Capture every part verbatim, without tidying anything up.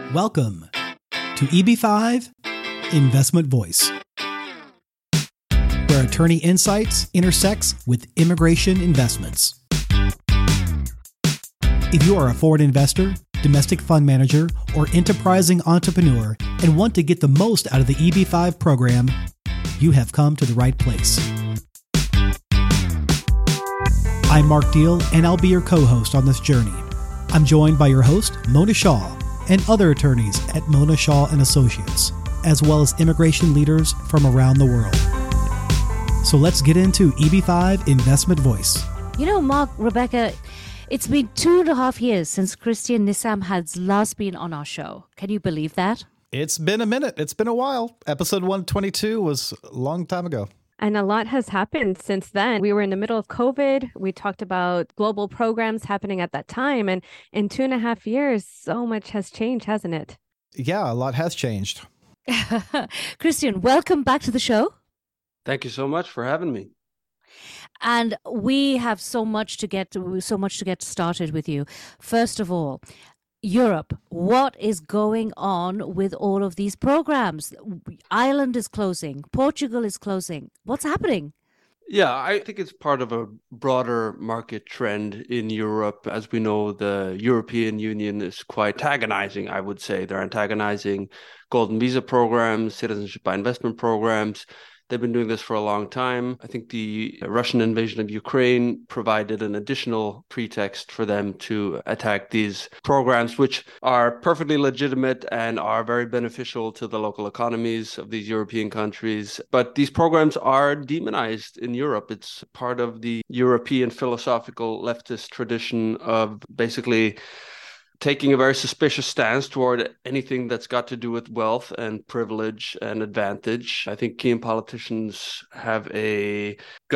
Welcome to E B five Investment Voice, where attorney insights intersects with immigration investments. If you are a foreign investor, domestic fund manager, or enterprising entrepreneur and want to get the most out of the E B five program, you have come to the right place. I'm Mark Deal, and I'll be your co-host on this journey. I'm joined by your host, Mona Shaw, and other attorneys at Mona Shaw and Associates, as well as immigration leaders from around the world. So let's get into E B five Investment Voice. You know, Mark, Rebecca, it's been two and a half years since Christian Nissam has last been on our show. Can you believe that? It's been a minute. It's been a while. Episode one twenty-two was a long time ago. And a lot has happened since then. We were in the middle of COVID. We talked about global programs happening at that time. And in two and a half years, so much has changed, hasn't it? Yeah, a lot has changed. Christian, welcome back to the show. Thank you so much for having me. And we have so much to get to, so much to get started with you. First of all, Europe, what is going on with all of these programs? Ireland is closing. Portugal is closing. What's happening? Yeah, I think it's part of a broader market trend in Europe. As we know, the European Union is quite antagonizing, I would say. They're antagonizing golden visa programs, citizenship by investment programs. They've been doing this for a long time. I think the Russian invasion of Ukraine provided an additional pretext for them to attack these programs, which are perfectly legitimate and are very beneficial to the local economies of these European countries. But these programs are demonized in Europe. It's part of the European philosophical leftist tradition of basically taking a very suspicious stance toward anything that's got to do with wealth and privilege and advantage. I think key politicians have a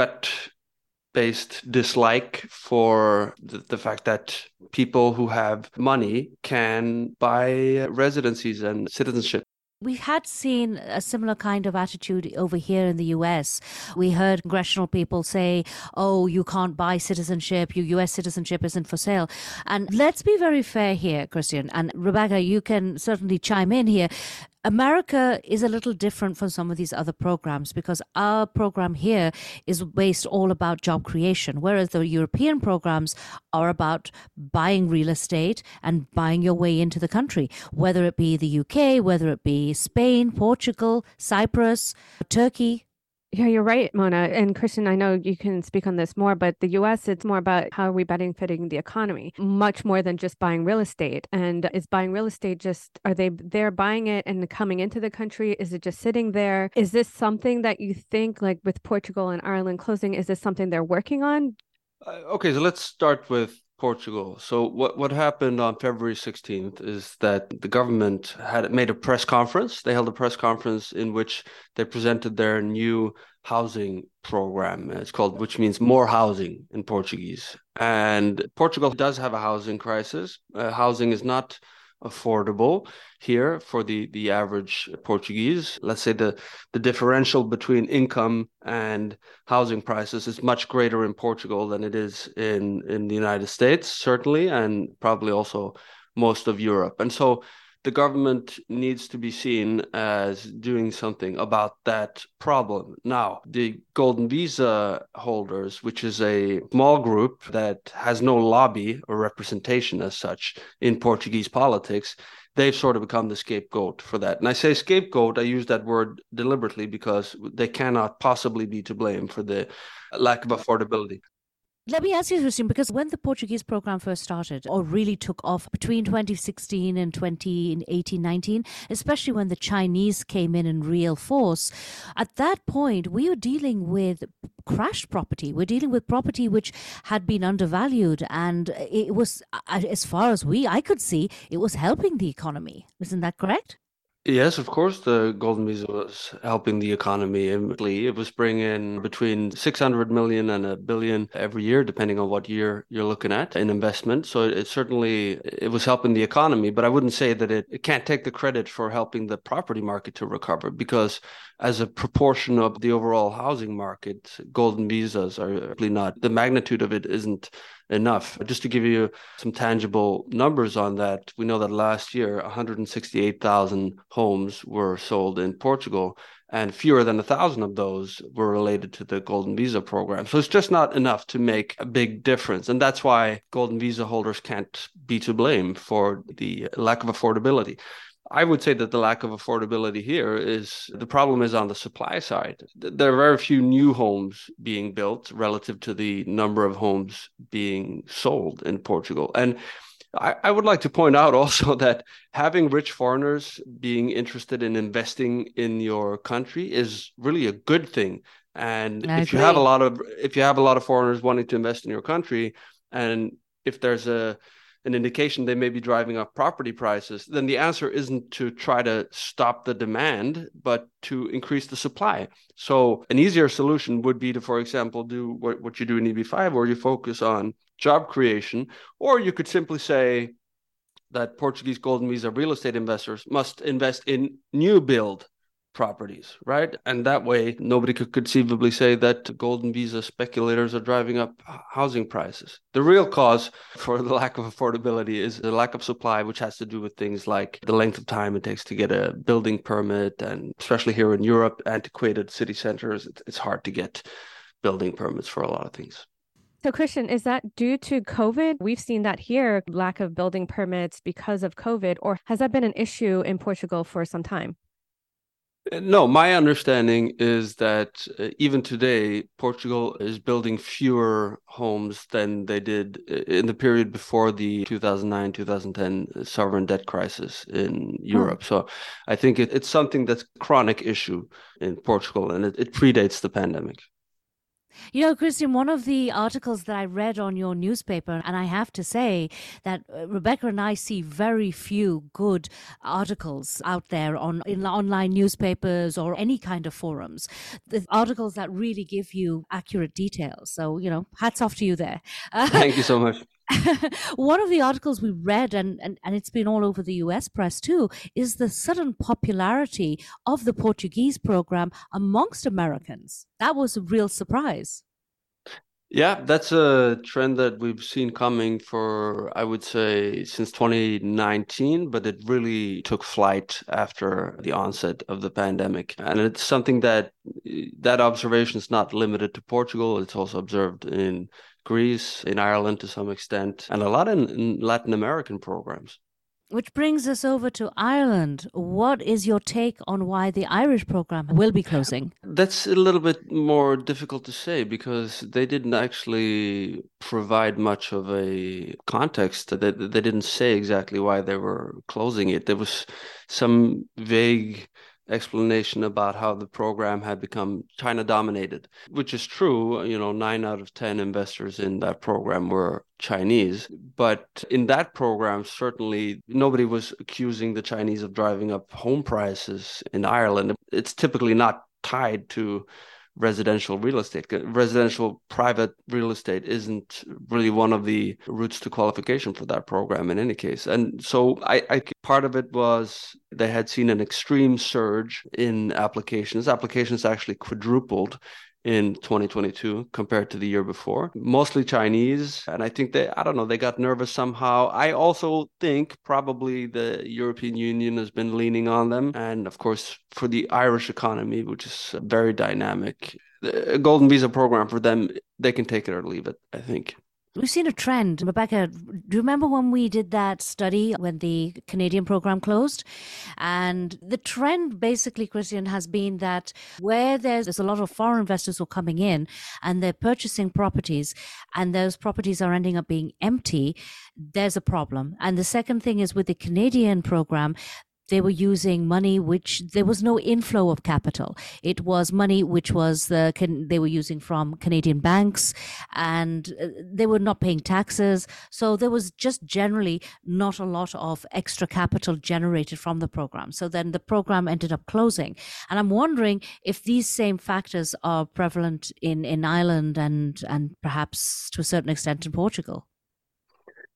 gut-based dislike for the, the fact that people who have money can buy residencies and citizenship. We had seen a similar kind of attitude over here in the U S. We heard congressional people say, oh, you can't buy citizenship, your U S citizenship isn't for sale. And let's be very fair here, Christian. And Rebecca, you can certainly chime in here. America is a little different from some of these other programs because our program here is based all about job creation, whereas the European programs are about buying real estate and buying your way into the country, whether it be the U K, whether it be Spain, Portugal, Cyprus, Turkey. Yeah, you're right, Mona. And Christian, I know you can speak on this more, but the U S, it's more about how are we benefiting the economy, much more than just buying real estate. And is buying real estate just, are they they're buying it and coming into the country? Is it just sitting there? Is this something that you think, like with Portugal and Ireland closing, is this something they're working on? Uh, okay, so let's start with Portugal. So what, what happened on February sixteenth is that the government had made a press conference. They held a press conference in which they presented their new housing program. It's called, which means more housing in Portuguese. And Portugal does have a housing crisis. Uh, housing is not affordable here for the, the average Portuguese. Let's say the, the differential between income and housing prices is much greater in Portugal than it is in, in the United States, certainly, and probably also most of Europe. And so the government needs to be seen as doing something about that problem. Now, the golden visa holders, which is a small group that has no lobby or representation as such in Portuguese politics, they've sort of become the scapegoat for that. And I say scapegoat, I use that word deliberately because they cannot possibly be to blame for the lack of affordability. Let me ask you, Christian, because when the Portuguese program first started or really took off between twenty sixteen and twenty eighteen nineteen, especially when the Chinese came in in real force, at that point, we were dealing with crashed property. We're dealing with property which had been undervalued. And it was, as far as we, I could see, it was helping the economy. Isn't that correct? Yes, of course, the golden visa was helping the economy. It was bringing between six hundred million and a billion every year, depending on what year you're looking at in investment. So it, it certainly, it was helping the economy, but I wouldn't say that it, it can't take the credit for helping the property market to recover, because as a proportion of the overall housing market, golden visas are really not, the magnitude of it isn't enough. Just to give you some tangible numbers on that, we know that last year, one hundred sixty-eight thousand homes were sold in Portugal, and fewer than a thousand of those were related to the Golden Visa program. So it's just not enough to make a big difference. And that's why Golden Visa holders can't be to blame for the lack of affordability. I would say that the lack of affordability here is the problem is on the supply side. There are very few new homes being built relative to the number of homes being sold in Portugal. And I, I would like to point out also that having rich foreigners being interested in investing in your country is really a good thing. And I if agree. you have a lot of if you have a lot of foreigners wanting to invest in your country, and if there's a an indication they may be driving up property prices, then the answer isn't to try to stop the demand, but to increase the supply. So an easier solution would be to, for example, do what, what you do in E B five, where you focus on job creation, or you could simply say that Portuguese Golden Visa real estate investors must invest in new build properties, right? And that way, nobody could conceivably say that Golden Visa speculators are driving up housing prices. The real cause for the lack of affordability is the lack of supply, which has to do with things like the length of time it takes to get a building permit. And especially here in Europe, antiquated city centers, it's hard to get building permits for a lot of things. So, Christian, is that due to COVID? We've seen that here, lack of building permits because of COVID, or has that been an issue in Portugal for some time? No, my understanding is that uh, even today, Portugal is building fewer homes than they did in the period before the two thousand nine, two thousand ten sovereign debt crisis in Europe. Oh. So I think it, it's something that's a chronic issue in Portugal, and it, it predates the pandemic. You know, Christian, one of the articles that I read on your newspaper, and I have to say that Rebecca and I see very few good articles out there on in online newspapers or any kind of forums. The articles that really give you accurate details. So, you know, hats off to you there. Uh, Thank you so much. One of the articles we read, and, and, and it's been all over the U S press too, is the sudden popularity of the Portuguese program amongst Americans. That was a real surprise. Yeah, that's a trend that we've seen coming for, I would say, since twenty nineteen, but it really took flight after the onset of the pandemic. And it's something that that observation is not limited to Portugal. It's also observed in Greece, in Ireland to some extent, and a lot in, in Latin American programs. Which brings us over to Ireland. What is your take on why the Irish program will be closing? That's a little bit more difficult to say because they didn't actually provide much of a context. They, they didn't say exactly why they were closing it. There was some vague explanation about how the program had become China dominated, which is true. You know, nine out of ten investors in that program were Chinese. But in that program, certainly nobody was accusing the Chinese of driving up home prices in Ireland. It's typically not tied to residential real estate. Residential private real estate isn't really one of the routes to qualification for that program in any case. And so I, I part of it was they had seen an extreme surge in applications. Applications actually quadrupled in twenty twenty-two compared to the year before, mostly Chinese. And I think they, I don't know, they got nervous somehow. I also think probably the European Union has been leaning on them. And of course, for the Irish economy, which is very dynamic, a Golden Visa program for them, they can take it or leave it, I think. We've seen a trend. Rebecca, do you remember when we did that study when the Canadian program closed? And the trend basically, Christian, has been that where there's, there's a lot of foreign investors who are coming in and they're purchasing properties and those properties are ending up being empty, there's a problem. And the second thing is with the Canadian program, they were using money which there was no inflow of capital. It was money which was the they were using from Canadian banks, and they were not paying taxes. So there was just generally not a lot of extra capital generated from the program. So then the program ended up closing. And I'm wondering if these same factors are prevalent in, in Ireland and, and perhaps to a certain extent in Portugal.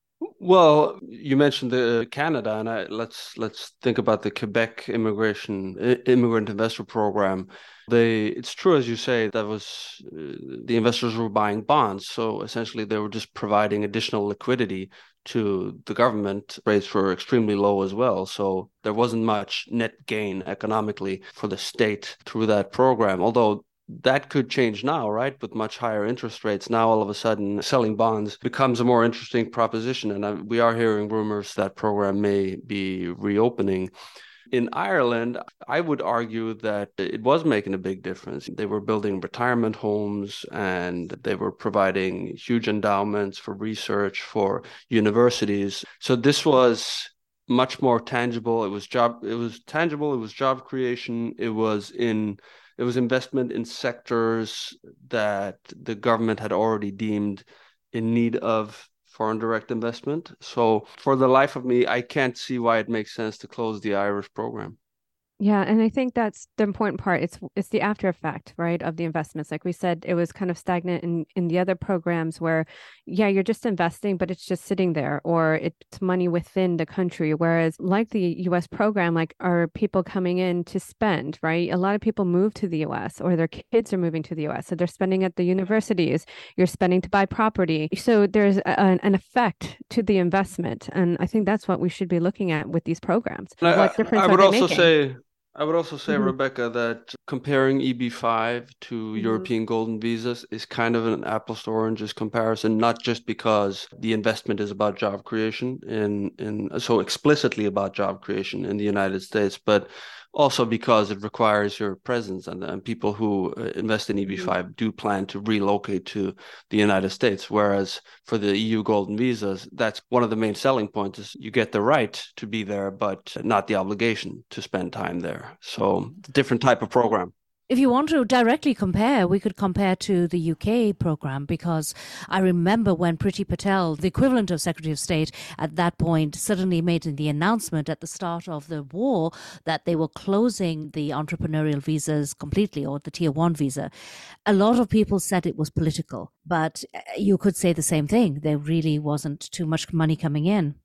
Well, you mentioned the Canada, and I, let's let's think about the Quebec immigration immigrant investor program. They, it's true as you say, that was uh, the investors were buying bonds, so essentially they were just providing additional liquidity to the government. Rates were extremely low as well, so there wasn't much net gain economically for the state through that program. Although that could change now, right? With much higher interest rates. Now, all of a sudden, selling bonds becomes a more interesting proposition. And uh, we are hearing rumors that program may be reopening. In Ireland, I would argue that it was making a big difference. They were building retirement homes and they were providing huge endowments for research, for universities. So this was much more tangible. It was job, it was tangible, it was job creation, it was in It was investment in sectors that the government had already deemed in need of foreign direct investment. So for the life of me, I can't see why it makes sense to close the Irish program. Yeah, and I think that's the important part. It's it's the after effect, right, of the investments. Like we said, it was kind of stagnant in in the other programs where, yeah, you're just investing, but it's just sitting there, or it's money within the country. Whereas, like the U S program, like are people coming in to spend, right? A lot of people move to the U S, or their kids are moving to the U S, so they're spending at the universities. You're spending to buy property, so there's a, an, an effect to the investment, and I think that's what we should be looking at with these programs. I, What difference I are would they also making? say. I would also say, Mhm. Rebecca, that comparing E B five to Mhm. European Golden Visas is kind of an apples to oranges comparison, not just because the investment is about job creation in, in so explicitly about job creation in the United States, but also because it requires your presence, and, and people who uh, invest in E B five mm-hmm. do plan to relocate to the United States. Whereas for the E U Golden Visas, that's one of the main selling points is you get the right to be there, but not the obligation to spend time there. So different type of program. If you want to directly compare, we could compare to the U K program, because I remember when Priti Patel, the equivalent of Secretary of State at that point, suddenly made the announcement at the start of the war that they were closing the entrepreneurial visas completely, or the tier one visa. A lot of people said it was political, but you could say the same thing. There really wasn't too much money coming in.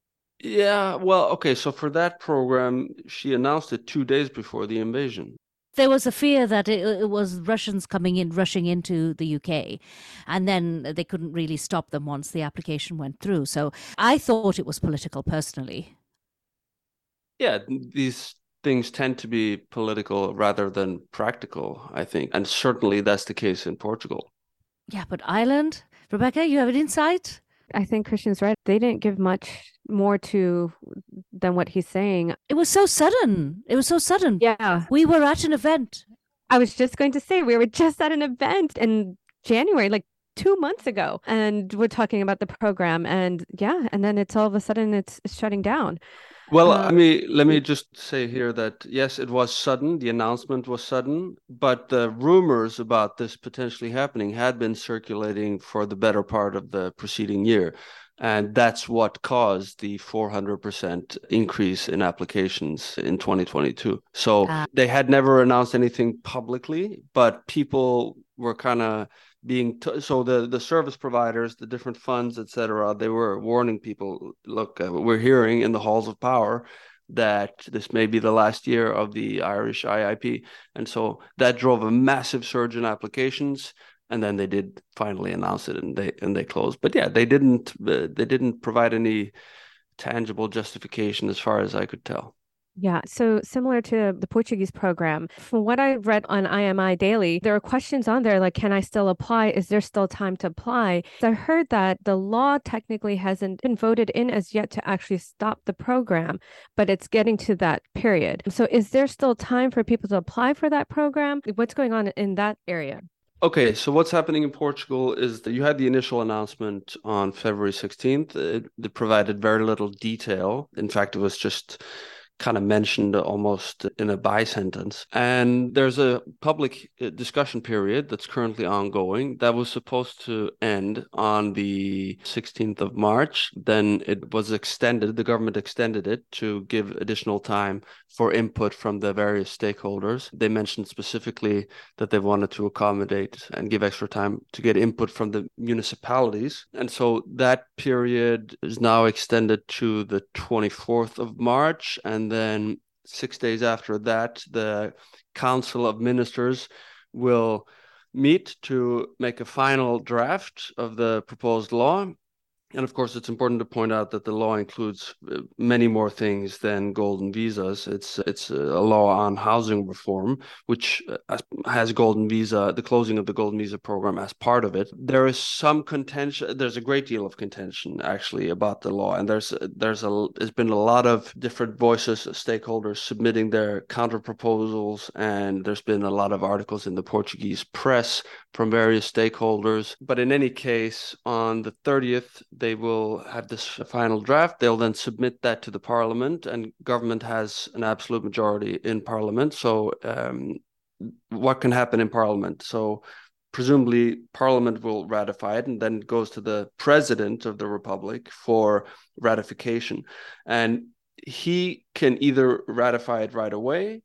Yeah, well, okay, so for that program, she announced it two days before the invasion. There was a fear that it, it was Russians coming in, rushing into the U K, and then they couldn't really stop them once the application went through. So I thought it was political, personally. Yeah, these things tend to be political rather than practical, I think. And certainly that's the case in Portugal. Yeah, but Ireland, Rebecca, you have an insight? I think Christian's right. They didn't give much more to than what he's saying. It was so sudden. It was so sudden. Yeah. We were at an event. I was just going to say, we were just at an event in January, like two months ago, and we're talking about the program, and yeah, and then it's all of a sudden it's, it's shutting down. Well, uh, I mean, let me just say here that, yes, it was sudden. The announcement was sudden, but the rumors about this potentially happening had been circulating for the better part of the preceding year. And that's what caused the four hundred percent increase in applications in twenty twenty-two. So uh, they had never announced anything publicly, but people were kind of being t- so the the service providers, the different funds, et cetera, they were warning people, look, uh, we're hearing in the halls of power that this may be the last year of the Irish I I P. And so that drove a massive surge in applications. And then they did finally announce it, and they and they closed. But yeah, they didn't uh, they didn't provide any tangible justification as far as I could tell. Yeah, so similar to the Portuguese program, from what I've read on I M I Daily, there are questions on there like, can I still apply? Is there still time to apply? I heard that the law technically hasn't been voted in as yet to actually stop the program, but it's getting to that period. So is there still time for people to apply for that program? What's going on in that area? Okay, so what's happening in Portugal is that you had the initial announcement on February sixteenth. It, it provided very little detail. In fact, it was just kind of mentioned almost in a by sentence. And there's a public discussion period that's currently ongoing that was supposed to end on the sixteenth of March. Then it was extended, the government extended it to give additional time for input from the various stakeholders. They mentioned specifically that they wanted to accommodate and give extra time to get input from the municipalities. And so that period is now extended to the twenty-fourth of March. And then six days after that, the Council of Ministers will meet to make a final draft of the proposed law. And of course, it's important to point out that the law includes many more things than golden visas. It's it's a law on housing reform, which has golden visa, the closing of the golden visa program as part of it. There is some contention. There's a great deal of contention actually about the law, and there's there's a there's been a lot of different voices, stakeholders submitting their counter proposals, and there's been a lot of articles in the Portuguese press from various stakeholders. But in any case, on the thirtieth, they will have this final draft. They'll then submit that to the parliament, and government has an absolute majority in parliament. So um, what can happen in parliament? So presumably parliament will ratify it, and then it goes to the president of the republic for ratification. And he can either ratify it right away,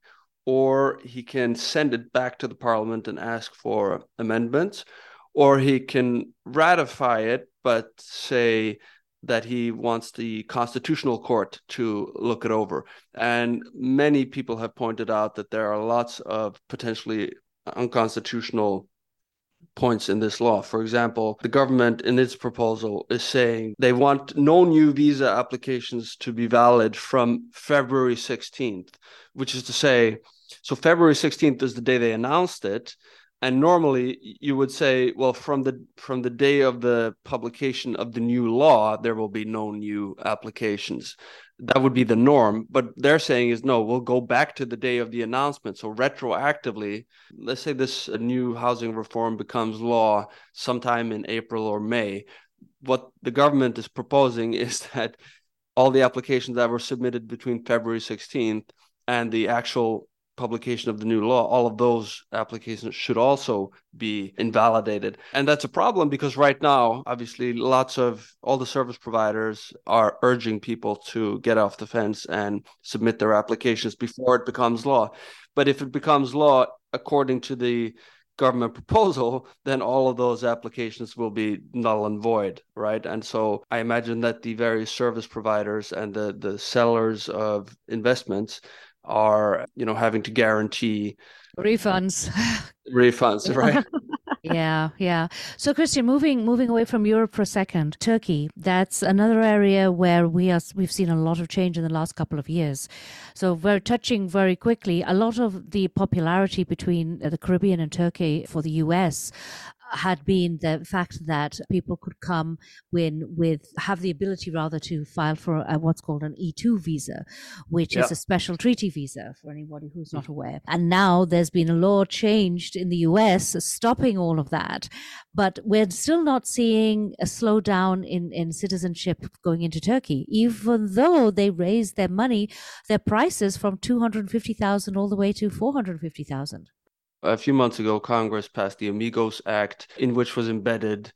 or he can send it back to the parliament and ask for amendments, or he can ratify it, but say that he wants the Constitutional Court to look it over. And many people have pointed out that there are lots of potentially unconstitutional points in this law. For example, the government in its proposal is saying they want no new visa applications to be valid from February sixteenth, which is to say, so February sixteenth is the day they announced it. And normally you would say, well, from the from the day of the publication of the new law, there will be no new applications. That would be the norm. But they're saying is, no, we'll go back to the day of the announcement. So retroactively, let's say this new housing reform becomes law sometime in April or May. What the government is proposing is that all the applications that were submitted between February sixteenth and the actual publication of the new law, all of those applications should also be invalidated. And that's a problem because right now, obviously, lots of all the service providers are urging people to get off the fence and submit their applications before it becomes law. But if it becomes law, according to the government proposal, then all of those applications will be null and void, right? And so I imagine that the various service providers and the, the sellers of investments are, you know, having to guarantee refunds. Refunds, right? Yeah, yeah. So, Christian, moving moving away from Europe for a second, Turkey. That's another area where we are we've seen a lot of change in the last couple of years. So, we're touching very quickly. A lot of the popularity between the Caribbean and Turkey for the U S had been the fact that people could come when with have the ability rather to file for a, what's called an E two visa, which Yeah. is a special treaty visa for anybody who's not aware. And now there's been a law changed in the U S stopping all of that, but we're still not seeing a slowdown in, in citizenship going into Turkey, even though they raised their money, their prices from two hundred fifty thousand all the way to four hundred fifty thousand. A few months ago, Congress passed the Amigos Act, in which was embedded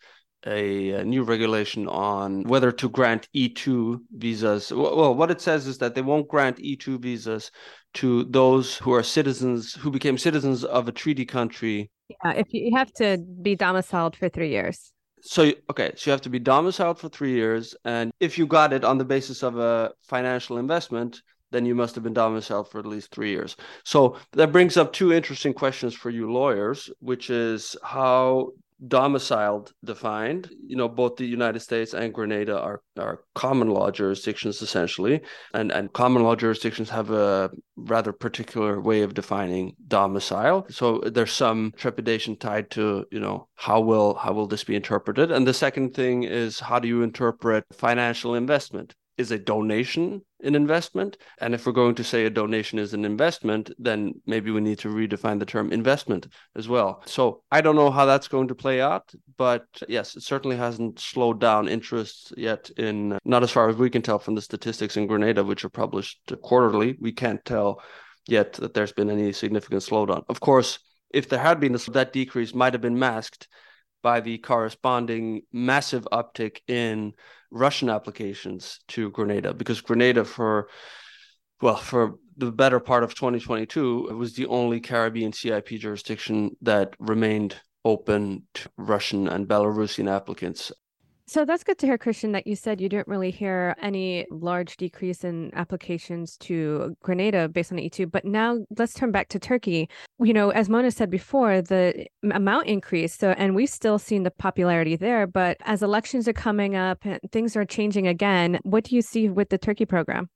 a, a new regulation on whether to grant E two visas. Well, what it says is that they won't grant E two visas to those who are citizens, who became citizens of a treaty country. Yeah, if you, you have to be domiciled for three years. So, okay, so you have to be domiciled for three years. And if you got it on the basis of a financial investment, then you must have been domiciled for at least three years. So that brings up two interesting questions for you lawyers, which is how domiciled defined. You know, both the United States and Grenada are, are common law jurisdictions, essentially. And, and common law jurisdictions have a rather particular way of defining domicile. So there's some trepidation tied to, you know, how will how will this be interpreted? And the second thing is, how do you interpret financial investment? is a donation an investment? And if we're going to say a donation is an investment, then maybe we need to redefine the term investment as well. So I don't know how that's going to play out, but yes, it certainly hasn't slowed down interest yet in, not as far as we can tell from the statistics in Grenada, which are published quarterly. We can't tell yet that there's been any significant slowdown. Of course, if there had been a, that decrease might have been masked by the corresponding massive uptick in Russian applications to Grenada, because Grenada for, well, for the better part of twenty twenty-two, it was the only Caribbean C I P jurisdiction that remained open to Russian and Belarusian applicants. So that's good to hear, Christian, that you said you didn't really hear any large decrease in applications to Grenada based on E two. But now let's turn back to Turkey. You know, as Mona said before, the amount increased. So, and we've still seen the popularity there. But as elections are coming up and things are changing again, what do you see with the Turkey program?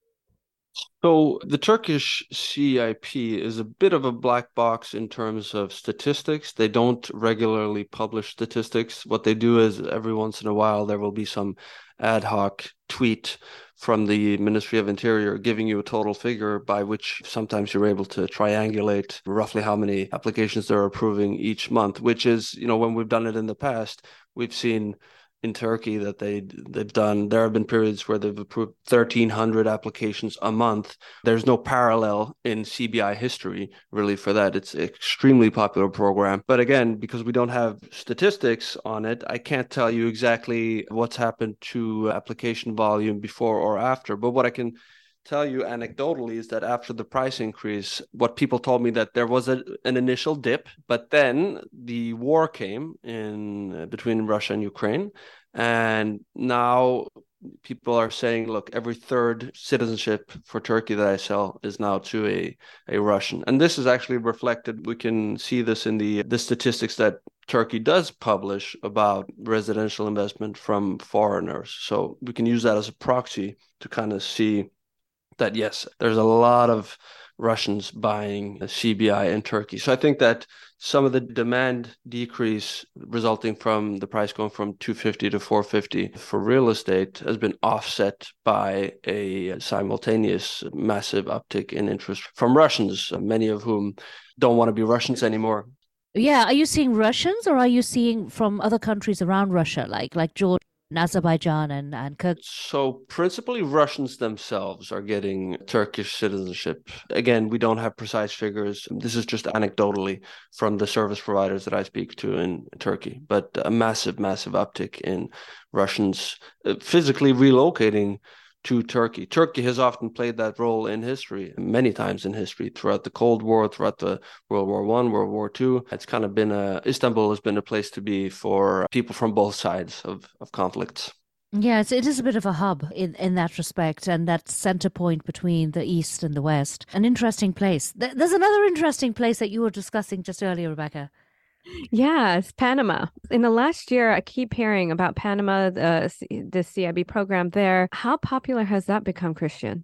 So the Turkish C I P is a bit of a black box in terms of statistics. They don't regularly publish statistics. What they do is every once in a while there will be some ad hoc tweet from the Ministry of Interior giving you a total figure by which sometimes you're able to triangulate roughly how many applications they're approving each month, which is, you know, when we've done it in the past, we've seen in Turkey that they they've done, there have been periods where they've approved thirteen hundred applications a month. There's no parallel in C B I history really for that. It's an extremely popular program. But again, because we don't have statistics on it, I can't tell you exactly what's happened to application volume before or after. But what I can tell you anecdotally is that after the price increase, what people told me that there was a, an initial dip, but then the war came in uh, between Russia and Ukraine, and now people are saying, look, every third citizenship for Turkey that I sell is now to a, a Russian. And this is actually reflected, we can see this in the, the statistics that Turkey does publish about residential investment from foreigners. So we can use that as a proxy to kind of see that, yes, there's a lot of Russians buying C B I in Turkey. So I think that some of the demand decrease resulting from the price going from two hundred fifty to four hundred fifty for real estate has been offset by a simultaneous massive uptick in interest from Russians, many of whom don't want to be Russians anymore. Yeah, are you seeing Russians or are you seeing from other countries around Russia, like like Georgia, Azerbaijan and, and Kirk? So principally Russians themselves are getting Turkish citizenship. Again, we don't have precise figures. This is just anecdotally from the service providers that I speak to in Turkey, but a massive, massive uptick in Russians physically relocating to Turkey. Turkey has often played that role in history, many times in history, throughout the Cold War, throughout the World War One, World War Two. It's kind of been a, Istanbul has been a place to be for people from both sides of, of conflicts. Yes, it is a bit of a hub in, in that respect, and that center point between the East and the West. An interesting place. There's another interesting place that you were discussing just earlier, Rebecca. Yes, Panama. In the last year, I keep hearing about Panama, the, the C I B program there. How popular has that become, Christian?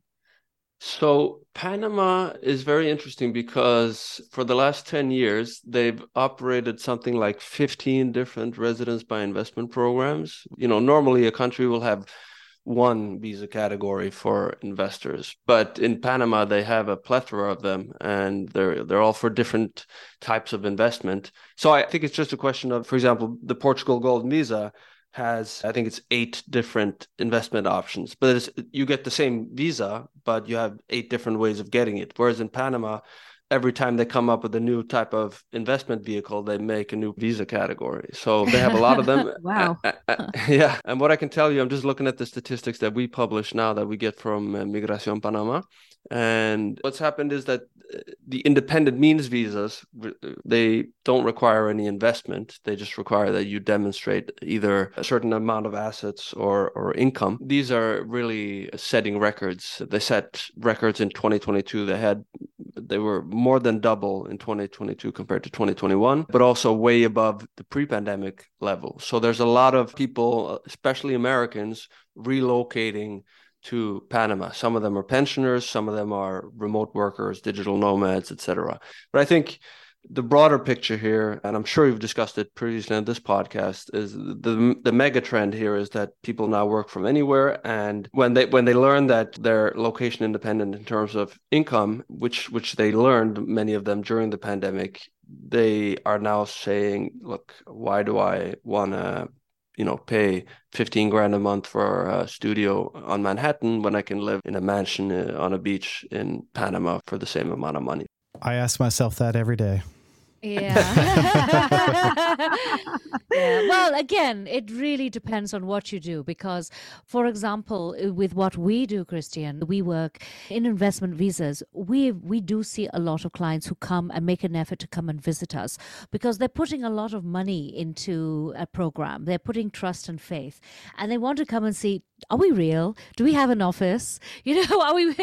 So Panama is very interesting because for the last ten years, they've operated something like fifteen different residence by investment programs. You know, normally a country will have one visa category for investors, but in Panama they have a plethora of them, and they're they're all for different types of investment. So I think it's just a question of, for example, the Portugal Golden Visa has, I think it's eight different investment options, but it's, you get the same visa, but you have eight different ways of getting it. Whereas in Panama, every time they come up with a new type of investment vehicle, they make a new visa category. So they have a lot of them. Wow. Uh, uh, yeah. And what I can tell you, I'm just looking at the statistics that we publish now that we get from uh, Migración Panama. And what's happened is that the independent means visas, they don't require any investment. They just require that you demonstrate either a certain amount of assets or, or income. These are really setting records. They set records in twenty twenty-two. They had They were more than double in twenty twenty-two compared to twenty twenty-one, but also way above the pre-pandemic level. So there's a lot of people, especially Americans, relocating to Panama. Some of them are pensioners, some of them are remote workers, digital nomads, et cetera. But I think the broader picture here, and I'm sure you've discussed it previously on this podcast, is the the mega trend here is that people now work from anywhere, and when they when they learn that they're location independent in terms of income, which which they learned, many of them, during the pandemic, they are now saying, look, why do I want to, you know, pay fifteen grand a month for a studio on Manhattan when I can live in a mansion on a beach in Panama for the same amount of money? I ask myself that every day. Yeah. Yeah. Well, again, it really depends on what you do because, for example, with what we do, Christian, we work in investment visas. We we do see a lot of clients who come and make an effort to come and visit us because they're putting a lot of money into a program. They're putting trust and faith, and they want to come and see, are we real? Do we have an office? You know, are we?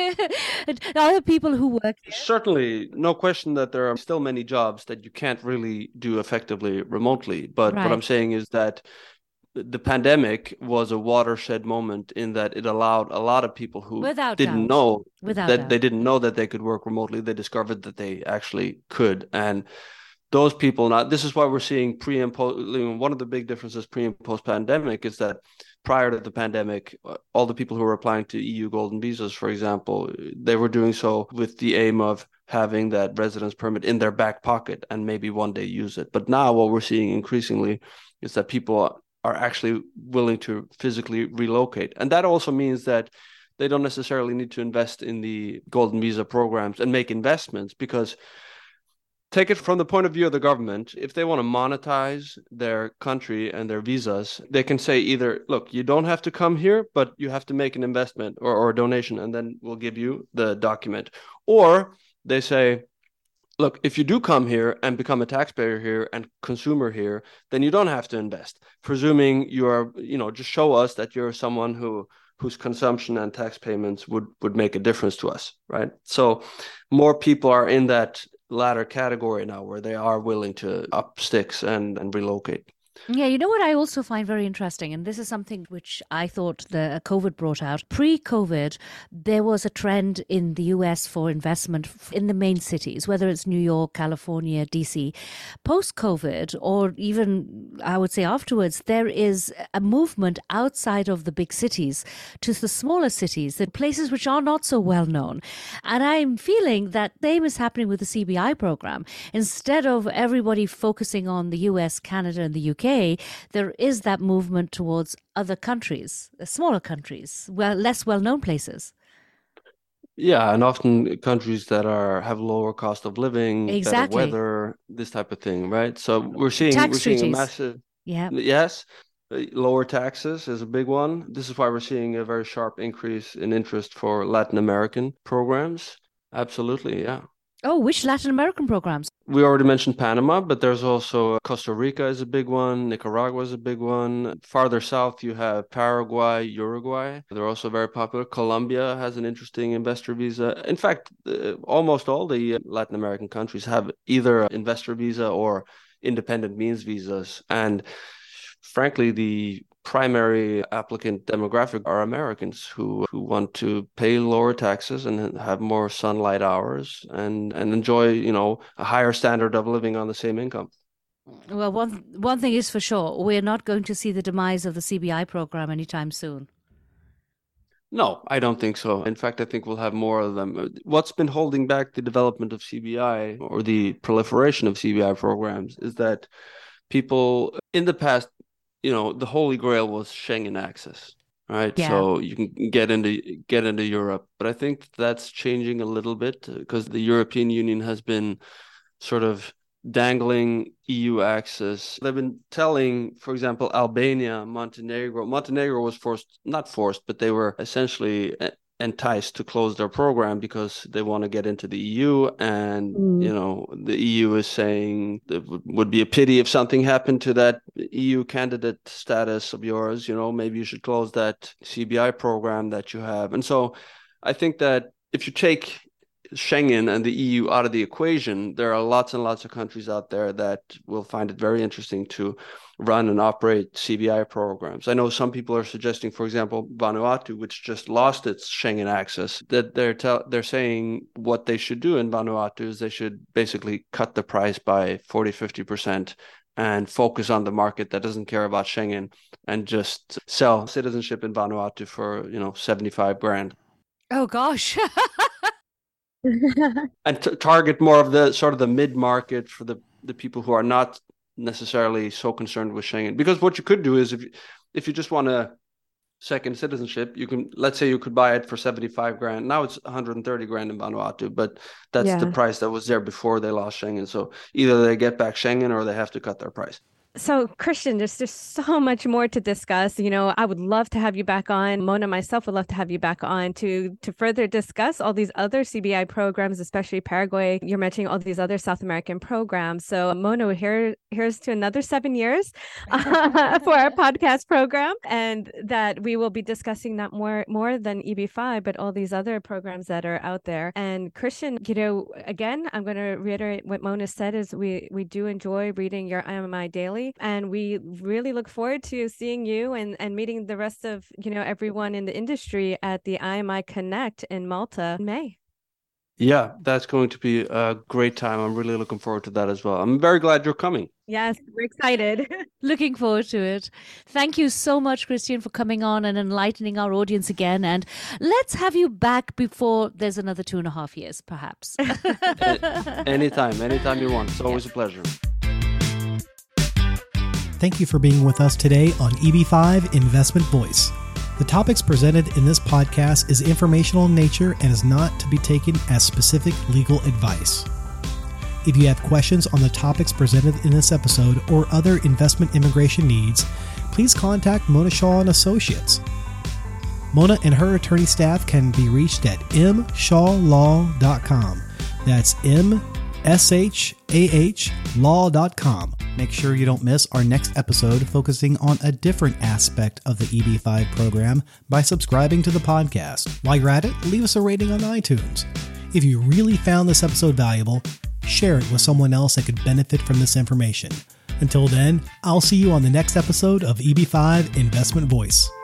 Are there people who work here? Certainly, no question that there are still many jobs that you can't really do effectively remotely. But Right. what I'm saying is that the pandemic was a watershed moment in that it allowed a lot of people who Without didn't doubt. know Without that doubt. they didn't know that they could work remotely. They discovered that they actually could. And those people now, this is why we're seeing pre and post. One of the big differences pre and post pandemic is that prior to the pandemic, all the people who were applying to E U golden visas, for example, they were doing so with the aim of having that residence permit in their back pocket and maybe one day use it. But now what we're seeing increasingly is that people are actually willing to physically relocate. And that also means that they don't necessarily need to invest in the golden visa programs and make investments, because take it from the point of view of the government, if they want to monetize their country and their visas, they can say either, look, you don't have to come here, but you have to make an investment or, or a donation, and then we'll give you the document. Or they say, look, if you do come here and become a taxpayer here and consumer here, then you don't have to invest, presuming you are, you know, just show us that you're someone who whose consumption and tax payments would would make a difference to us, right? So more people are in that latter category now, where they are willing to up sticks and, and relocate. Yeah, you know what I also find very interesting, and this is something which I thought the COVID brought out. Pre-COVID, there was a trend in the U S for investment in the main cities, whether it's New York, California, D C. Post-COVID, or even I would say afterwards, there is a movement outside of the big cities to the smaller cities, the places which are not so well known. And I'm feeling that same is happening with the C B I program. Instead of everybody focusing on the U S, Canada, and the U K, there is that movement towards other countries, smaller countries, well, less well-known places. Yeah, and often countries that are have lower cost of living, Exactly. better weather, this type of thing, right? So we're seeing Tax we're seeing a treaties. massive Yeah. yes, uh, lower taxes is a big one. This is why we're seeing a very sharp increase in interest for Latin American programs. Absolutely, yeah. Oh, which Latin American programs? We already mentioned Panama, but there's also Costa Rica is a big one. Nicaragua is a big one. Farther south, you have Paraguay, Uruguay. They're also very popular. Colombia has an interesting investor visa. In fact, uh, almost all the Latin American countries have either investor visa or independent means visas. And frankly, the primary applicant demographic are Americans who, who want to pay lower taxes and have more sunlight hours and, and enjoy, you know, a higher standard of living on the same income. Well, one one thing is for sure, we're not going to see the demise of the C B I program anytime soon. No, I don't think so. In fact, I think we'll have more of them. What's been holding back the development of C B I or the proliferation of C B I programs is that people in the past, you know, the holy grail was Schengen access, right? Yeah. So you can get into get into Europe, but I think that's changing a little bit because the European Union has been sort of dangling E U access. They've been telling, for example, Albania, Montenegro. Montenegro was forced, not forced, but they were essentially enticed to close their program because they want to get into the E U, and mm. you know, the E U is saying it would be a pity if something happened to that E U candidate status of yours. You know, maybe you should close that C B I program that you have. And so I think that if you take Schengen and the E U out of the equation, there are lots and lots of countries out there that will find it very interesting to run and operate C B I programs. I know some people are suggesting, for example, Vanuatu, which just lost its Schengen access, that they're te- they're saying what they should do in Vanuatu is they should basically cut the price by forty, fifty percent and focus on the market that doesn't care about Schengen and just sell citizenship in Vanuatu for, you know, seventy-five grand. Oh, gosh. And t- target more of the sort of the mid-market for the, the people who are not necessarily so concerned with Schengen. Because what you could do is if you, if you just want a second citizenship, you can, let's say you could buy it for seventy-five grand. Now it's one hundred thirty grand in Vanuatu, but that's Yeah. the price that was there before they lost Schengen. So either they get back Schengen or they have to cut their price. So, Christian, there's just so much more to discuss. You know, I would love to have you back on. Mona, myself, would love to have you back on to to further discuss all these other C B I programs, especially Paraguay. You're mentioning all these other South American programs. So, Mona, here here's to another seven years uh, for our podcast program, and that we will be discussing not more more than E B five, but all these other programs that are out there. And Christian, you know, again, I'm going to reiterate what Mona said: is we we do enjoy reading your I M I Daily. And we really look forward to seeing you and, and meeting the rest of, you know, everyone in the industry at the I M I Connect in Malta in May. Yeah, that's going to be a great time. I'm really looking forward to that as well. I'm very glad you're coming. Yes, we're excited. Looking forward to it. Thank you so much, Christian, for coming on and enlightening our audience again. And let's have you back before there's another two and a half years, perhaps. Anytime, anytime you want. It's always a pleasure. Thank you for being with us today on E B five Investment Voice. The topics presented in this podcast is informational in nature and is not to be taken as specific legal advice. If you have questions on the topics presented in this episode or other investment immigration needs, please contact Mona Shaw and Associates. Mona and her attorney staff can be reached at m shaw law dot com. That's M S H A H law dot com. Make sure you don't miss our next episode focusing on a different aspect of the E B five program by subscribing to the podcast. While you're at it, leave us a rating on iTunes. If you really found this episode valuable, share it with someone else that could benefit from this information. Until then, I'll see you on the next episode of E B five Investment Voice.